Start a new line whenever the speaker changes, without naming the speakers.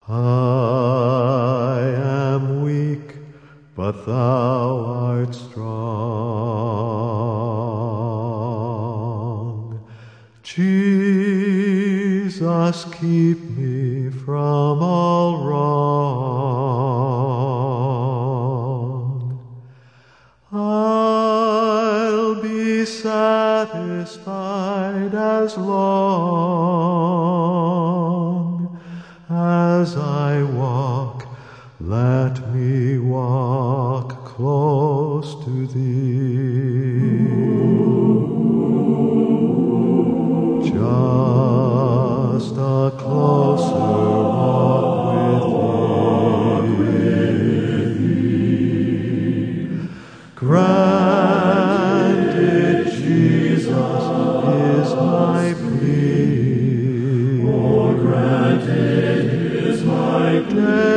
I am weak, but thou art strong. Jesus, keep me from all wrong. I'll be satisfied as long as I walk. Let me walk close to thee. Just a closer walk with thee. Granted, Jesus is my plea.
Oh, granted is my plea.